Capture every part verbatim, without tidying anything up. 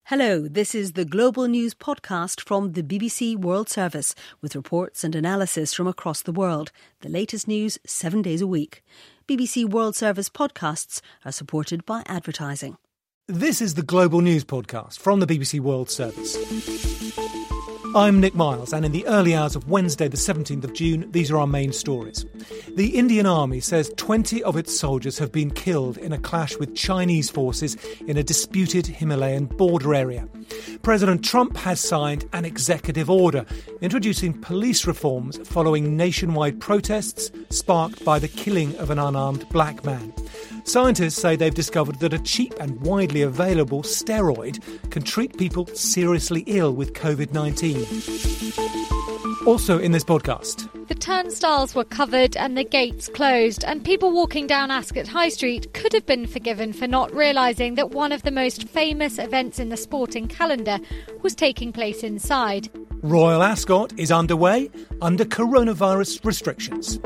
Hello, this is the Global News podcast from the B B C World Service with reports and analysis from across the world. The latest news seven days a week. B B C World Service podcasts are supported by advertising. This is the Global News podcast from the B B C World Service. I'm Nick Miles, and in the early hours of Wednesday the seventeenth of June, these are our main stories. The Indian Army says twenty of its soldiers have been killed in a clash with Chinese forces in a disputed Himalayan border area. President Trump has signed an executive order introducing police reforms following nationwide protests sparked by the killing of an unarmed black man. Scientists say they've discovered that a cheap and widely available steroid can treat people seriously ill with covid nineteen. Also in this podcast, the turnstiles were covered and the gates closed, and people walking down Ascot High Street could have been forgiven for not realising that one of the most famous events in the sporting calendar was taking place inside. Royal Ascot is underway under coronavirus restrictions.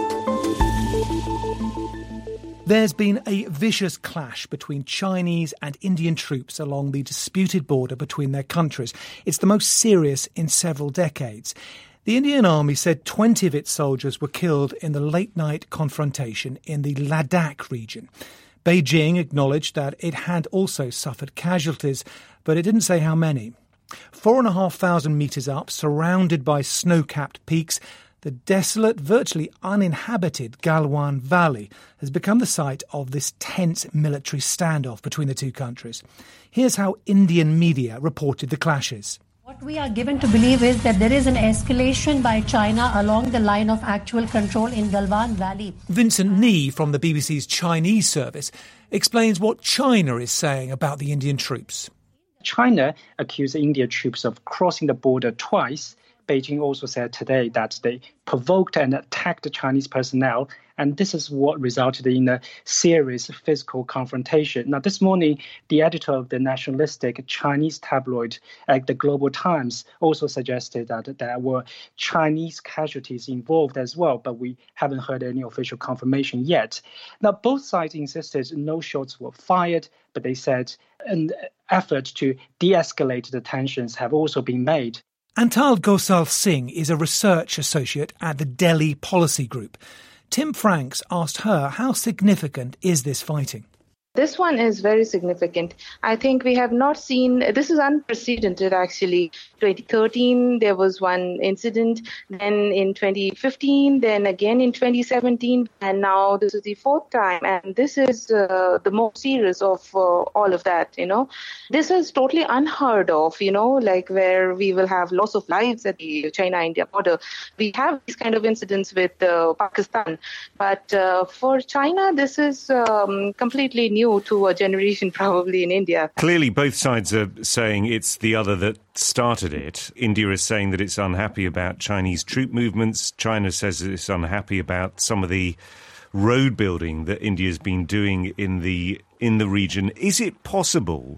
There's been a vicious clash between Chinese and Indian troops along the disputed border between their countries. It's the most serious in several decades. The Indian Army said twenty of its soldiers were killed in the late-night confrontation in the Ladakh region. Beijing acknowledged that it had also suffered casualties, but it didn't say how many. Four and a half thousand metres up, surrounded by snow-capped peaks, the desolate, virtually uninhabited Galwan Valley has become the site of this tense military standoff between the two countries. Here's how Indian media reported the clashes. What we are given to believe is that there is an escalation by China along the line of actual control in Galwan Valley. Vincent Nee from the B B C's Chinese service explains what China is saying about the Indian troops. China accused Indian troops of crossing the border twice. Beijing also said today that they provoked and attacked Chinese personnel, and this is what resulted in a serious physical confrontation. Now, this morning, the editor of the nationalistic Chinese tabloid, uh, the Global Times, also suggested that there were Chinese casualties involved as well, but we haven't heard any official confirmation yet. Now, both sides insisted no shots were fired, but they said an effort to de-escalate the tensions have also been made. Antal Gosal Singh is a research associate at the Delhi Policy Group. Tim Franks asked her how significant is this fighting. This one is very significant. I think we have not seen, this is unprecedented actually. twenty thirteen, there was one incident, then in twenty fifteen, then again in twenty seventeen, and now this is the fourth time. And this is uh, the most serious of uh, all of that, you know. This is totally unheard of, you know, like where we will have loss of lives at the China-India border. We have these kind of incidents with uh, Pakistan. But uh, for China, this is um, completely new to a generation probably in India. Clearly, both sides are saying it's the other that started it. India is saying that it's unhappy about Chinese troop movements. China says it's unhappy about some of the road building that India's been doing in the in the region. Is it possible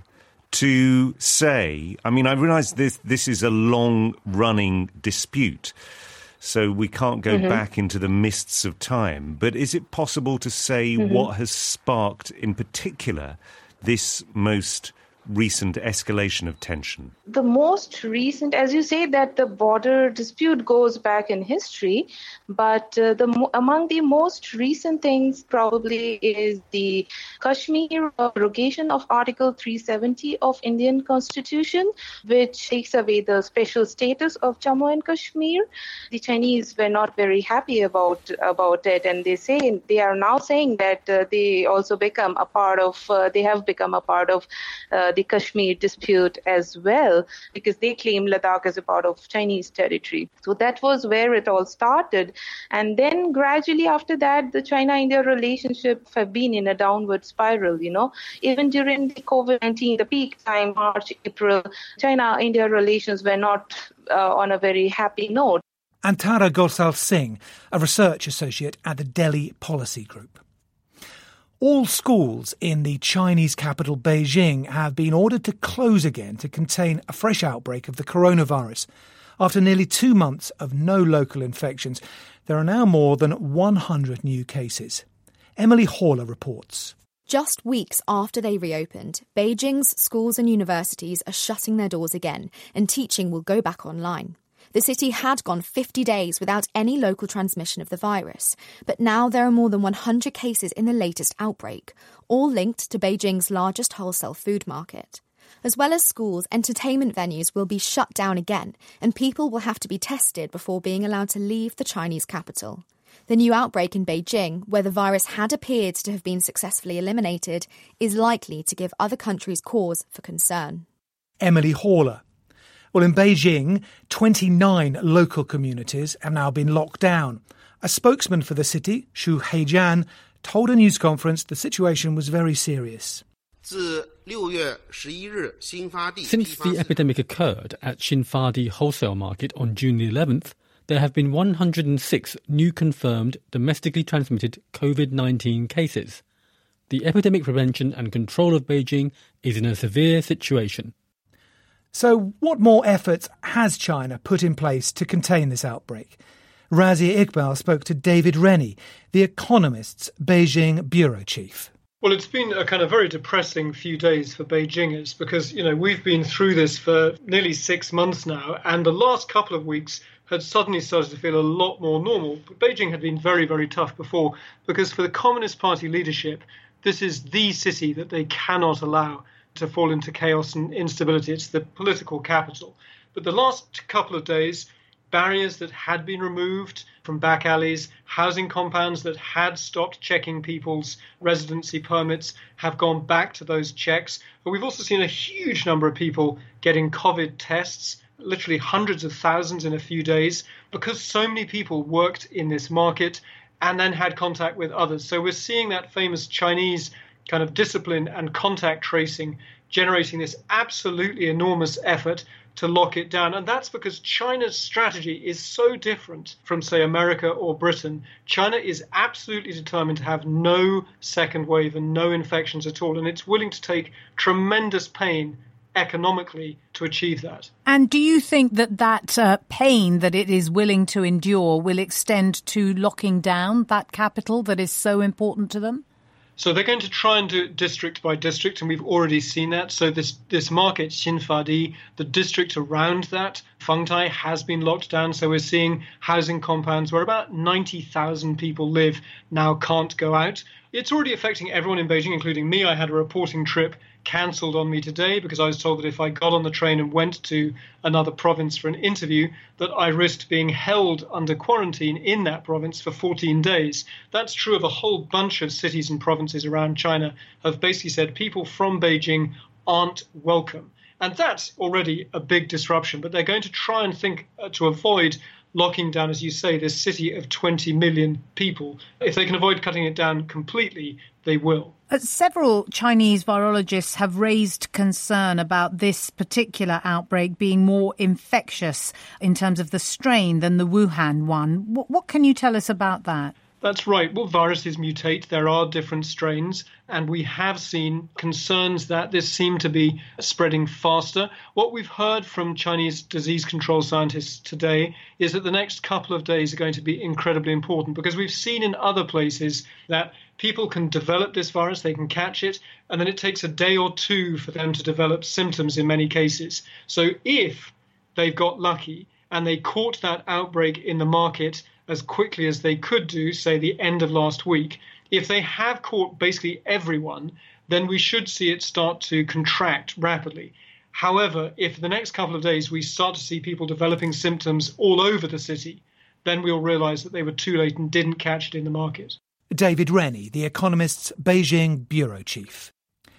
to say, I mean, I realise this this is a long-running dispute, so we can't go mm-hmm. back into the mists of time. But is it possible to say mm-hmm. what has sparked, in particular, this most recent escalation of tension? The most recent, as you say, that the border dispute goes back in history, but uh, the among the most recent things probably is the Kashmir abrogation of Article three seventy of Indian Constitution, which takes away the special status of Jammu and Kashmir. The Chinese were not very happy about about it, and they say they are now saying that uh, they also become a part of. Uh, they have become a part of uh, the Kashmir dispute as well, because they claim Ladakh as a part of Chinese territory. So that was where it all started. And then gradually after that, the China-India relationship have been in a downward spiral, you know. Even during the covid nineteen, the peak time, March, April, China-India relations were not uh, on a very happy note. Antara Gosal Singh, a research associate at the Delhi Policy Group. All schools in the Chinese capital Beijing have been ordered to close again to contain a fresh outbreak of the coronavirus. After nearly two months of no local infections, there are now more than one hundred new cases. Emily Horler reports. Just weeks after they reopened, Beijing's schools and universities are shutting their doors again, and teaching will go back online. The city had gone fifty days without any local transmission of the virus, but now there are more than one hundred cases in the latest outbreak, all linked to Beijing's largest wholesale food market. As well as schools, entertainment venues will be shut down again, and people will have to be tested before being allowed to leave the Chinese capital. The new outbreak in Beijing, where the virus had appeared to have been successfully eliminated, is likely to give other countries cause for concern. Emily Haller. Well, in Beijing, twenty-nine local communities have now been locked down. A spokesman for the city, Xu Heijian, told a news conference the situation was very serious. Since the epidemic occurred at Xinfadi wholesale market on June the eleventh, there have been one hundred six new confirmed domestically transmitted COVID nineteen cases. The epidemic prevention and control of Beijing is in a severe situation. So what more efforts has China put in place to contain this outbreak? Razia Iqbal spoke to David Rennie, The Economist's Beijing bureau chief. Well, it's been a kind of very depressing few days for Beijingers because, you know, we've been through this for nearly six months now, and the last couple of weeks had suddenly started to feel a lot more normal. But Beijing had been very, very tough before because for the Communist Party leadership, this is the city that they cannot allow to fall into chaos and instability. It's the political capital. But the last couple of days, barriers that had been removed from back alleys, housing compounds that had stopped checking people's residency permits have gone back to those checks. But we've also seen a huge number of people getting COVID tests, literally hundreds of thousands in a few days, because so many people worked in this market and then had contact with others. So we're seeing that famous Chinese kind of discipline and contact tracing generating this absolutely enormous effort to lock it down. And that's because China's strategy is so different from, say, America or Britain. China is absolutely determined to have no second wave and no infections at all. And it's willing to take tremendous pain economically to achieve that. And do you think that that uh, pain that it is willing to endure will extend to locking down that capital that is so important to them? So they're going to try and do it district by district, and we've already seen that. So this this market, Xinfadi, the district around that, Fengtai, has been locked down. So we're seeing housing compounds where about ninety thousand people live now can't go out. It's already affecting everyone in Beijing, including me. I had a reporting trip cancelled on me today because I was told that if I got on the train and went to another province for an interview, that I risked being held under quarantine in that province for fourteen days. That's true of a whole bunch of cities and provinces around China have basically said people from Beijing aren't welcome. And that's already a big disruption, but they're going to try and think uh, to avoid locking down, as you say, this city of twenty million people. If they can avoid cutting it down completely, they will. Uh, several Chinese virologists have raised concern about this particular outbreak being more infectious in terms of the strain than the Wuhan one. What, what can you tell us about that? That's right. Well, viruses mutate. There are different strains, and we have seen concerns that this seemed to be spreading faster. What we've heard from Chinese disease control scientists today is that the next couple of days are going to be incredibly important because we've seen in other places that people can develop this virus, they can catch it, and then it takes a day or two for them to develop symptoms in many cases. So if they've got lucky and they caught that outbreak in the market as quickly as they could do, say, the end of last week, if they have caught basically everyone, then we should see it start to contract rapidly. However, if the next couple of days we start to see people developing symptoms all over the city, then we'll realise that they were too late and didn't catch it in the market. David Rennie, The Economist's Beijing bureau chief.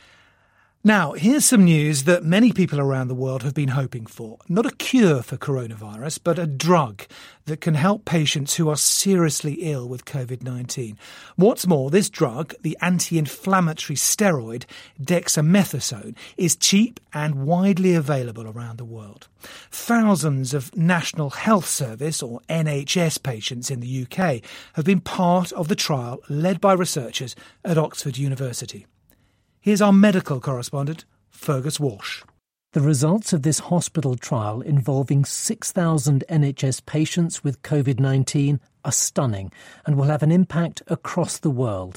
Now, here's some news that many people around the world have been hoping for. Not a cure for coronavirus, but a drug that can help patients who are seriously ill with COVID nineteen. What's more, this drug, the anti-inflammatory steroid dexamethasone, is cheap and widely available around the world. Thousands of National Health Service, or N H S patients in the U K have been part of the trial led by researchers at Oxford University. Here's our medical correspondent, Fergus Walsh. The results of this hospital trial involving six thousand N H S patients with COVID nineteen are stunning and will have an impact across the world.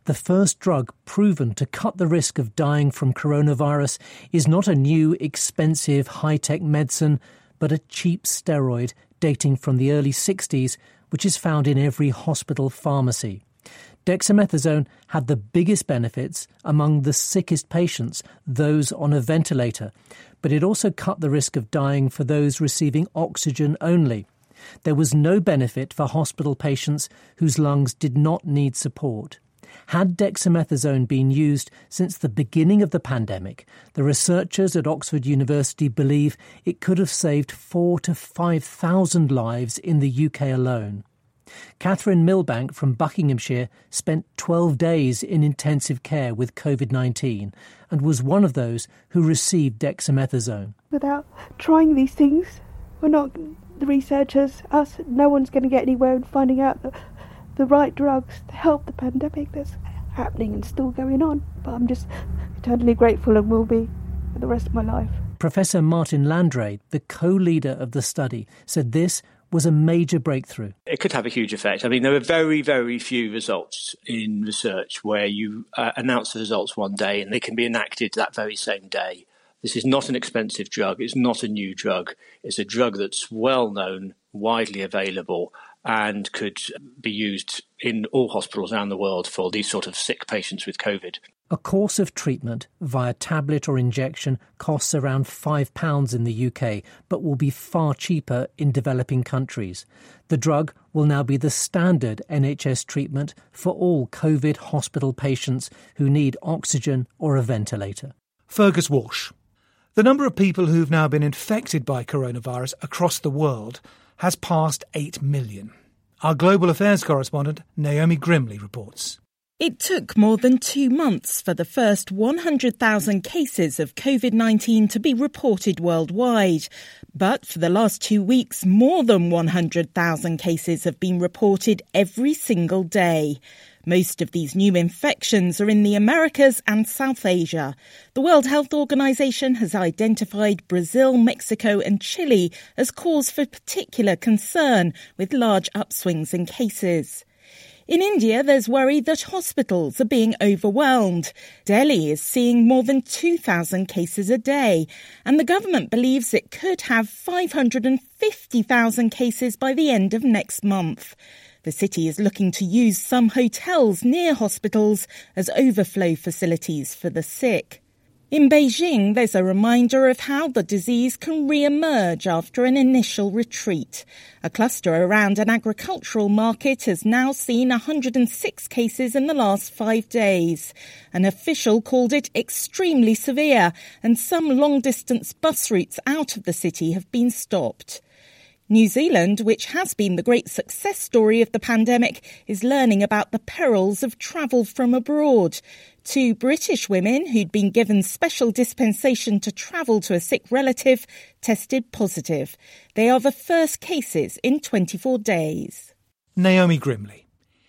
The first drug proven to cut the risk of dying from coronavirus is not a new, expensive, high-tech medicine, but a cheap steroid dating from the early sixties, which is found in every hospital pharmacy. Dexamethasone had the biggest benefits among the sickest patients, those on a ventilator, but it also cut the risk of dying for those receiving oxygen only. There was no benefit for hospital patients whose lungs did not need support. Had dexamethasone been used since the beginning of the pandemic, the researchers at Oxford University believe it could have saved four to five thousand lives in the U K alone. Catherine Milbank from Buckinghamshire spent twelve days in intensive care with COVID nineteen and was one of those who received dexamethasone. Without trying these things, we're not, the researchers, us, no one's going to get anywhere in finding out the, the right drugs to help the pandemic that's happening and still going on. But I'm just eternally grateful and will be for the rest of my life. Professor Martin Landray, the co-leader of the study, said this was a major breakthrough. It could have a huge effect. I mean, there are very, very few results in research where you uh, announce the results one day and they can be enacted that very same day. This is not an expensive drug. It's not a new drug. It's a drug that's well known, widely available, and could be used in all hospitals around the world for these sort of sick patients with COVID. A course of treatment via tablet or injection costs around five pounds in the U K, but will be far cheaper in developing countries. The drug will now be the standard N H S treatment for all COVID hospital patients who need oxygen or a ventilator. Fergus Walsh. The number of people who've now been infected by coronavirus across the world has passed eight million. Our global affairs correspondent, Naomi Grimley, reports. It took more than two months for the first one hundred thousand cases of COVID nineteen to be reported worldwide. But for the last two weeks, more than one hundred thousand cases have been reported every single day. Most of these new infections are in the Americas and South Asia. The World Health Organization has identified Brazil, Mexico and Chile as cause for particular concern, with large upswings in cases. In India, there's worry that hospitals are being overwhelmed. Delhi is seeing more than two thousand cases a day, and the government believes it could have five hundred fifty thousand cases by the end of next month. The city is looking to use some hotels near hospitals as overflow facilities for the sick. In Beijing, there's a reminder of how the disease can re-emerge after an initial retreat. A cluster around an agricultural market has now seen one hundred six cases in the last five days. An official called it extremely severe, and some long-distance bus routes out of the city have been stopped. New Zealand, which has been the great success story of the pandemic, is learning about the perils of travel from abroad. Two British women who'd been given special dispensation to travel to a sick relative tested positive. They are the first cases in twenty-four days. Naomi Grimley.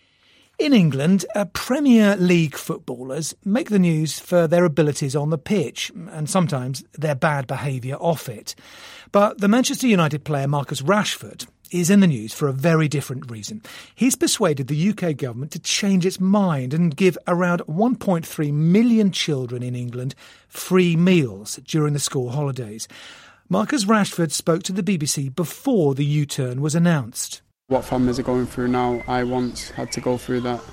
In England, uh, Premier League footballers make the news for their abilities on the pitch and sometimes their bad behaviour off it. But the Manchester United player Marcus Rashford is in the news for a very different reason. He's persuaded the U K government to change its mind and give around one point three million children in England free meals during the school holidays. Marcus Rashford spoke to the B B C before the U-turn was announced. What families are going through now, I once had to go through that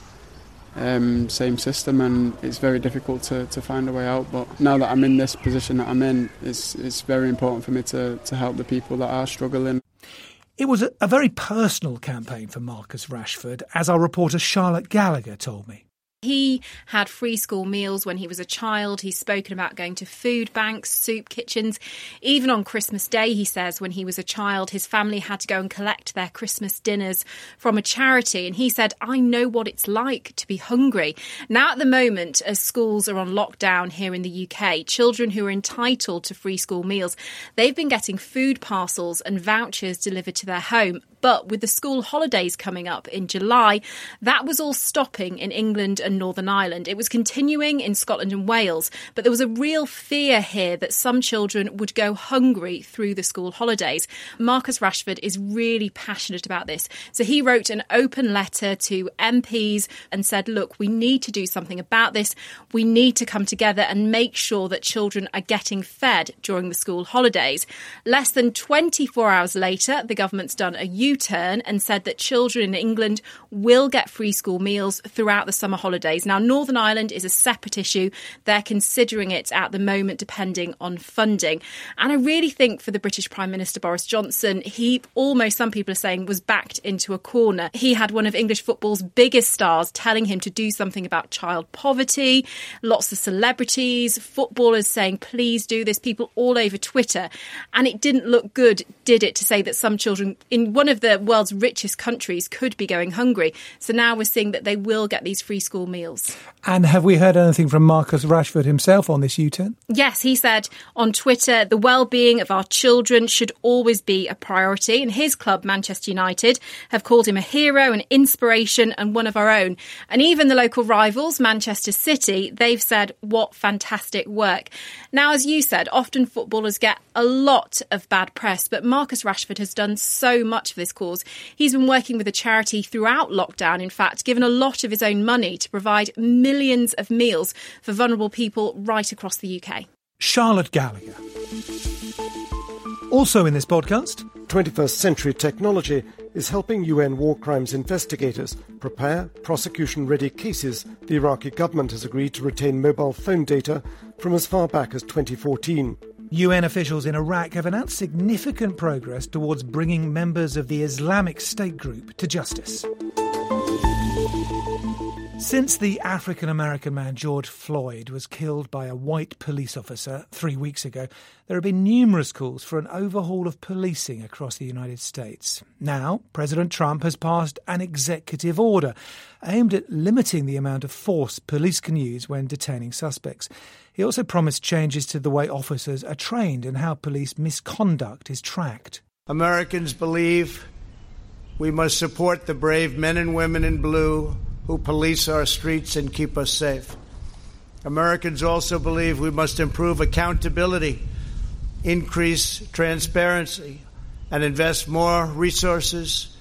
um, same system, and it's very difficult to, to find a way out. But now that I'm in this position that I'm in, it's, it's very important for me to, to help the people that are struggling. It was a, a very personal campaign for Marcus Rashford, as our reporter Charlotte Gallagher told me. He had free school meals when he was a child. He's spoken about going to food banks, soup kitchens. Even on Christmas Day, he says, when he was a child, his family had to go and collect their Christmas dinners from a charity. And he said, I know what it's like to be hungry. Now, at the moment, as schools are on lockdown here in the U K, children who are entitled to free school meals, they've been getting food parcels and vouchers delivered to their home. But with the school holidays coming up in July, that was all stopping in England and and Northern Ireland. It was continuing in Scotland and Wales, but there was a real fear here that some children would go hungry through the school holidays. Marcus Rashford is really passionate about this. So he wrote an open letter to M Ps and said, look, we need to do something about this. We need to come together and make sure that children are getting fed during the school holidays. Less than twenty-four hours later, the government's done a U-turn and said that children in England will get free school meals throughout the summer holidays. Now, Northern Ireland is a separate issue. They're considering it at the moment, depending on funding. And I really think for the British Prime Minister Boris Johnson, he almost, some people are saying, was backed into a corner. He had one of English football's biggest stars telling him to do something about child poverty, lots of celebrities, footballers saying, please do this, people all over Twitter. And it didn't look good, did it, to say that some children in one of the world's richest countries could be going hungry. So now we're seeing that they will get these free school meals. And have we heard anything from Marcus Rashford himself on this U-turn? Yes, he said on Twitter, the well-being of our children should always be a priority. And his club, Manchester United, have called him a hero, an inspiration and one of our own. And even the local rivals, Manchester City, they've said, what fantastic work. Now, as you said, often footballers get a lot of bad press, but Marcus Rashford has done so much for this cause. He's been working with a charity throughout lockdown, in fact, given a lot of his own money to provide millions of meals for vulnerable people right across the U K. Charlotte Gallagher. Also in this podcast, twenty-first century technology is helping U N war crimes investigators prepare prosecution-ready cases. The Iraqi government has agreed to retain mobile phone data from as far back as twenty fourteen. U N officials in Iraq have announced significant progress towards bringing members of the Islamic State group to justice. Since the African-American man George Floyd was killed by a white police officer three weeks ago, there have been numerous calls for an overhaul of policing across the United States. Now, President Trump has passed an executive order aimed at limiting the amount of force police can use when detaining suspects. He also promised changes to the way officers are trained and how police misconduct is tracked. Americans believe we must support the brave men and women in blue who police our streets and keep us safe. Americans also believe we must improve accountability, increase transparency, and invest more resources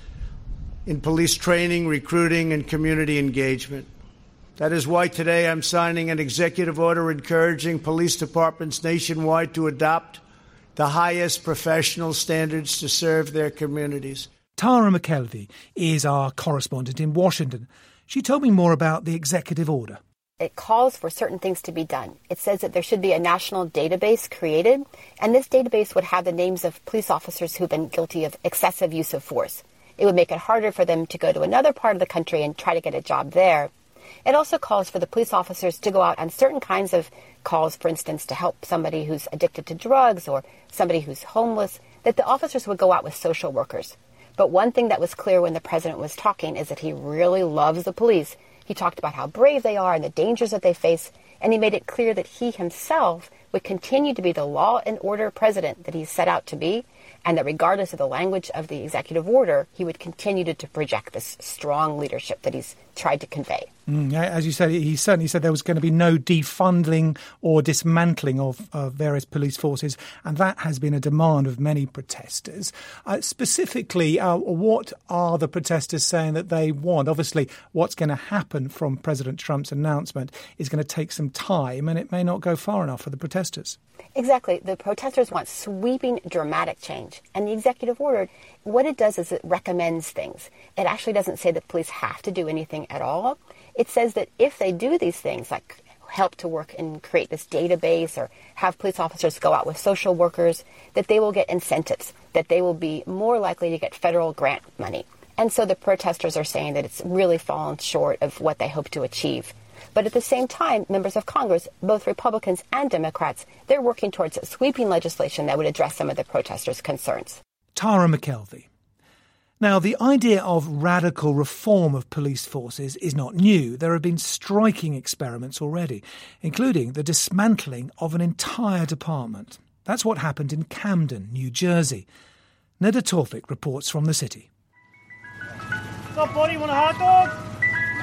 in police training, recruiting, and community engagement. That is why today I'm signing an executive order encouraging police departments nationwide to adopt the highest professional standards to serve their communities. Tara McKelvey is our correspondent in Washington. She told me more about the executive order. It calls for certain things to be done. It says that there should be a national database created, and this database would have the names of police officers who've been guilty of excessive use of force. It would make it harder for them to go to another part of the country and try to get a job there. It also calls for the police officers to go out on certain kinds of calls, for instance, to help somebody who's addicted to drugs or somebody who's homeless, that the officers would go out with social workers. But one thing that was clear when the president was talking is that he really loves the police. He talked about how brave they are and the dangers that they face, and he made it clear that he himself would continue to be the law and order president that he's set out to be, and that regardless of the language of the executive order, he would continue to, to project this strong leadership that he's tried to convey. Mm, as you said, he certainly said there was going to be no defunding or dismantling of uh, various police forces, and that has been a demand of many protesters. Uh, specifically, uh, what are the protesters saying that they want? Obviously, what's going to happen from President Trump's announcement is going to take some time, and it may not go far enough for the protesters. Exactly. The protesters want sweeping, dramatic change. And the executive order, what it does is it recommends things. It actually doesn't say that police have to do anything at all. It says that if they do these things, like help to work and create this database or have police officers go out with social workers, that they will get incentives, that they will be more likely to get federal grant money. And so the protesters are saying that it's really fallen short of what they hope to achieve. But at the same time, members of Congress, both Republicans and Democrats, they're working towards sweeping legislation that would address some of the protesters' concerns. Tara McKelvey. Now, the idea of radical reform of police forces is not new. There have been striking experiments already, including the dismantling of an entire department. That's what happened in Camden, New Jersey. Neda Tawfik reports from the city. What's up, buddy? Want a hot dog?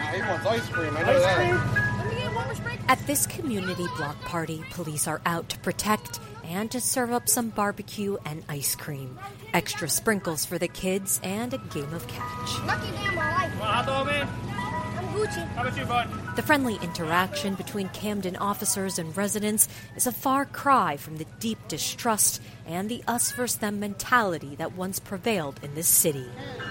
he wants ice cream. I know that. At this community block party, police are out to protect and to serve up some barbecue and ice cream. Extra sprinkles for the kids and a game of catch. The friendly interaction between Camden officers and residents is a far cry from the deep distrust and the us versus them mentality that once prevailed in this city.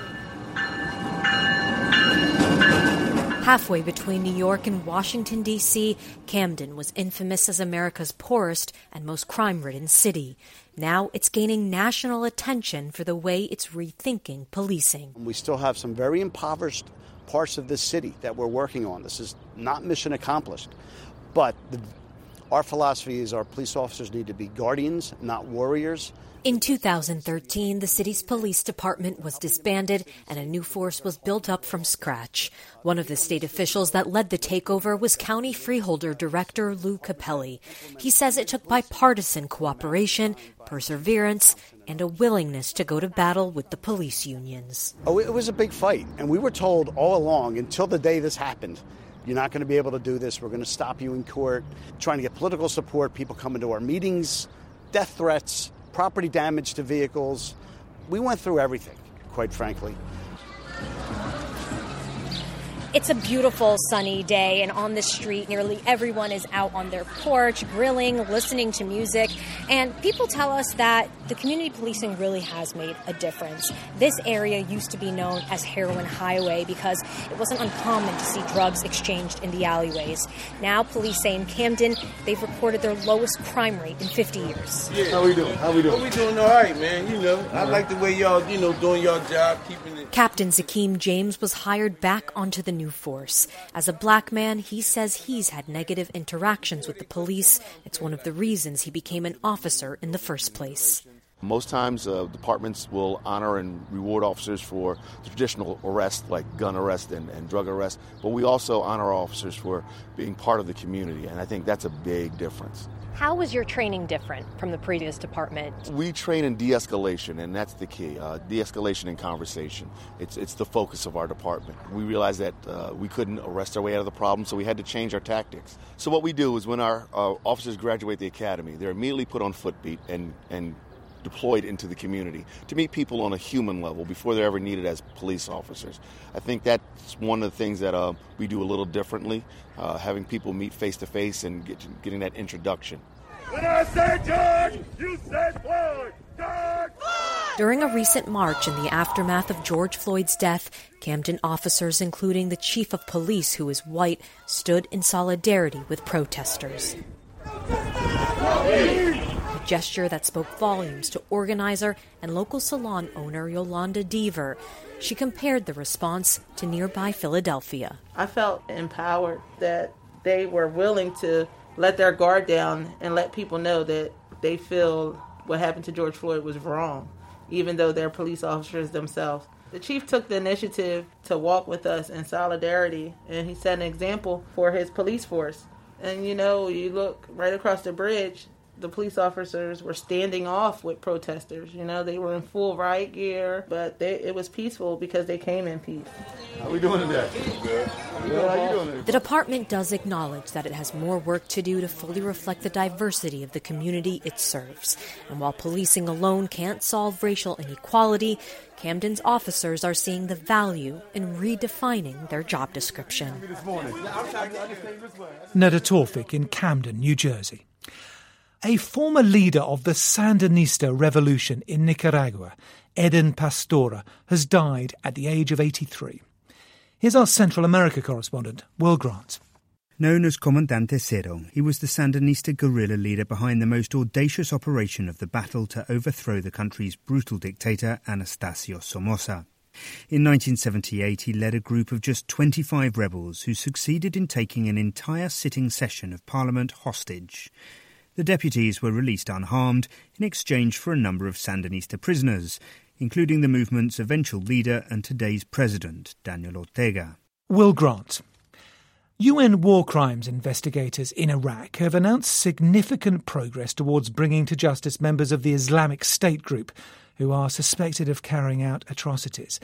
Halfway between New York and Washington, D C, Camden was infamous as America's poorest and most crime-ridden city. Now it's gaining national attention for the way it's rethinking policing. We still have some very impoverished parts of this city that we're working on. This is not mission accomplished. But the, our philosophy is our police officers need to be guardians, not warriors. In two thousand thirteen, the city's police department was disbanded and a new force was built up from scratch. One of the state officials that led the takeover was County Freeholder Director Lou Capelli. He says it took bipartisan cooperation, perseverance, and a willingness to go to battle with the police unions. Oh, it was a big fight, and we were told all along until the day this happened, you're not going to be able to do this, we're going to stop you in court, trying to get political support, people coming to our meetings, death threats, property damage to vehicles. We went through everything, quite frankly. It's a beautiful sunny day, and on the street, nearly everyone is out on their porch, grilling, listening to music. And people tell us that the community policing really has made a difference. This area used to be known as Heroin Highway because it wasn't uncommon to see drugs exchanged in the alleyways. Now, police say in Camden, they've reported their lowest crime rate in fifty years. Yeah, how we doing? How we doing? We doing all right, man. You know, I like the way y'all, you know, doing your job, keeping it. Captain Zakeem James was hired back onto the new force. As a black man, he says he's had negative interactions with the police. It's one of the reasons he became an officer in the first place. Most times, uh, departments will honor and reward officers for the traditional arrest, like gun arrest and, and drug arrest, but we also honor officers for being part of the community, and I think that's a big difference. How was your training different from the previous department? We train in de-escalation, and that's the key. Uh, de-escalation and conversation. It's it's the focus of our department. We realized that uh, we couldn't arrest our way out of the problem, so we had to change our tactics. So what we do is when our uh, officers graduate the academy, they're immediately put on footbeat and, and deployed into the community to meet people on a human level before they're ever needed as police officers. I think that's one of the things that uh, we do a little differently, uh, having people meet face-to-face and get, getting that introduction. When I say George, you say Floyd! George! During a recent march in the aftermath of George Floyd's death, Camden officers, including the chief of police, who is white, stood in solidarity with protesters. A gesture that spoke volumes to organizer and local salon owner Yolanda Deaver. She compared the response to nearby Philadelphia. I felt empowered that they were willing to let their guard down and let people know that they feel what happened to George Floyd was wrong, even though they're police officers themselves. The chief took the initiative to walk with us in solidarity, and he set an example for his police force. And, you know, you look right across the bridge, the police officers were standing off with protesters. You know, they were in full riot gear, but they, it was peaceful because they came in peace. How we doing today? Good. Good. How you doing today? The department does acknowledge that it has more work to do to fully reflect the diversity of the community it serves. And while policing alone can't solve racial inequality, Camden's officers are seeing the value in redefining their job description. Neda Tawfik in Camden, New Jersey. A former leader of the Sandinista revolution in Nicaragua, Eden Pastora, has died at the age of eighty-three. Here's our Central America correspondent, Will Grant. Known as Comandante Cero, he was the Sandinista guerrilla leader behind the most audacious operation of the battle to overthrow the country's brutal dictator, Anastasio Somoza. In nineteen seventy-eight, he led a group of just twenty-five rebels who succeeded in taking an entire sitting session of Parliament hostage. The deputies were released unharmed in exchange for a number of Sandinista prisoners, including the movement's eventual leader and today's president, Daniel Ortega. Will Grant. U N war crimes investigators in Iraq have announced significant progress towards bringing to justice members of the Islamic State group who are suspected of carrying out atrocities.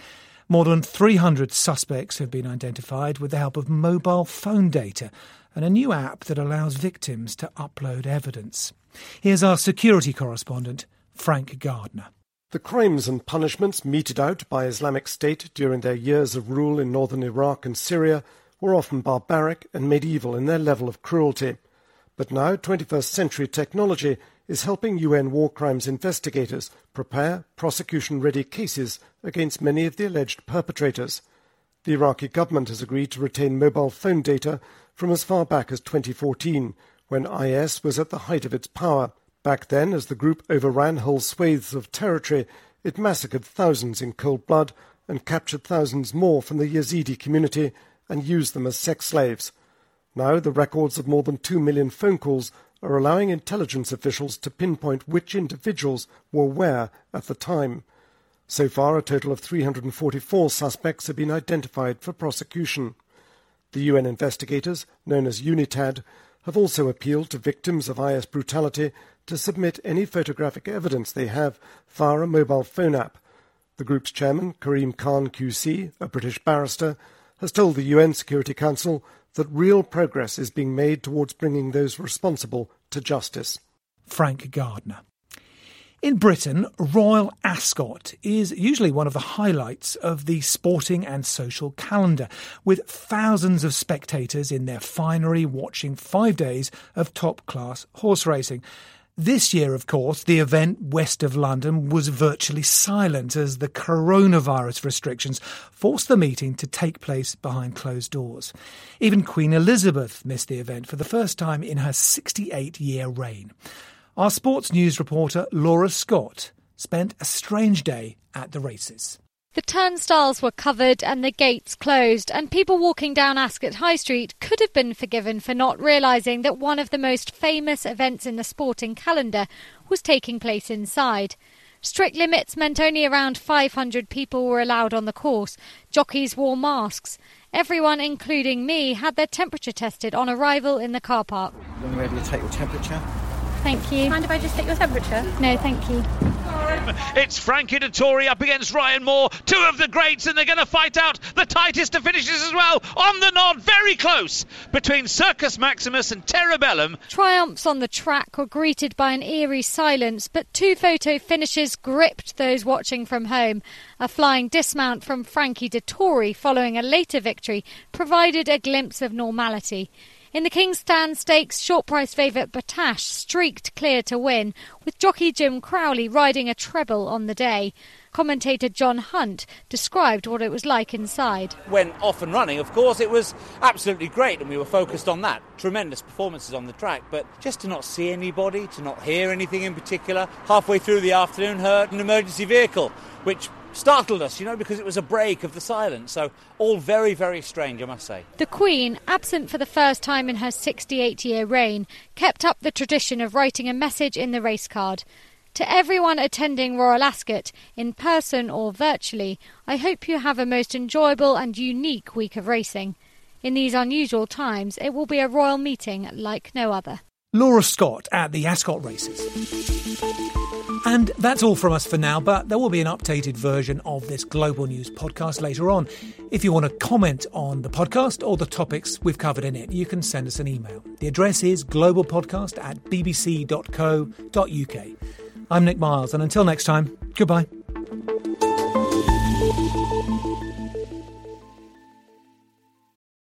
More than three hundred suspects have been identified with the help of mobile phone data and a new app that allows victims to upload evidence. Here's our security correspondent, Frank Gardner. The crimes and punishments meted out by Islamic State during their years of rule in northern Iraq and Syria were often barbaric and medieval in their level of cruelty. But now twenty-first century technology is helping U N war crimes investigators prepare prosecution-ready cases against many of the alleged perpetrators. The Iraqi government has agreed to retain mobile phone data from as far back as twenty fourteen, when I S was at the height of its power. Back then, as the group overran whole swathes of territory, it massacred thousands in cold blood and captured thousands more from the Yazidi community and used them as sex slaves. Now, the records of more than two million phone calls are allowing intelligence officials to pinpoint which individuals were where at the time. So far, a total of three hundred forty-four suspects have been identified for prosecution. The U N investigators, known as UNITAD, have also appealed to victims of I S brutality to submit any photographic evidence they have via a mobile phone app. The group's chairman, Karim Khan Q C, a British barrister, has told the U N Security Council that real progress is being made towards bringing those responsible to justice. Frank Gardner. In Britain, Royal Ascot is usually one of the highlights of the sporting and social calendar, with thousands of spectators in their finery watching five days of top-class horse racing. This year, of course, the event west of London was virtually silent as the coronavirus restrictions forced the meeting to take place behind closed doors. Even Queen Elizabeth missed the event for the first time in her sixty-eight-year reign. Our sports news reporter Laura Scott spent a strange day at the races. The turnstiles were covered and the gates closed, and people walking down Ascot High Street could have been forgiven for not realising that one of the most famous events in the sporting calendar was taking place inside. Strict limits meant only around five hundred people were allowed on the course. Jockeys wore masks. Everyone, including me, had their temperature tested on arrival in the car park. When you're ready to take your temperature. Thank you. Mind if I just take your temperature? No, thank you. It's Frankie Dettori up against Ryan Moore, two of the greats, and they're going to fight out the tightest of finishes as well. On the nod, very close, between Circus Maximus and Terrabellum. Triumphs on the track were greeted by an eerie silence, but two photo finishes gripped those watching from home. A flying dismount from Frankie Dettori following a later victory provided a glimpse of normality. In the King's Stand Stakes, short price favourite Batash streaked clear to win, with jockey Jim Crowley riding a treble on the day. Commentator John Hunt described what it was like inside. When off and running, of course, it was absolutely great and we were focused on that. Tremendous performances on the track, but just to not see anybody, to not hear anything in particular. Halfway through the afternoon, heard an emergency vehicle, which startled us, you know, because it was a break of the silence. So all very, very strange, I must say. The Queen, absent for the first time in her sixty-eight-year reign, kept up the tradition of writing a message in the race card. To everyone attending Royal Ascot, in person or virtually, I hope you have a most enjoyable and unique week of racing. In these unusual times, it will be a royal meeting like no other. Laura Scott at the Ascot races. And that's all from us for now, but there will be an updated version of this Global News podcast later on. If you want to comment on the podcast or the topics we've covered in it, you can send us an email. The address is globalpodcast at bbc dot co dot uk. I'm Nick Miles, and until next time, goodbye.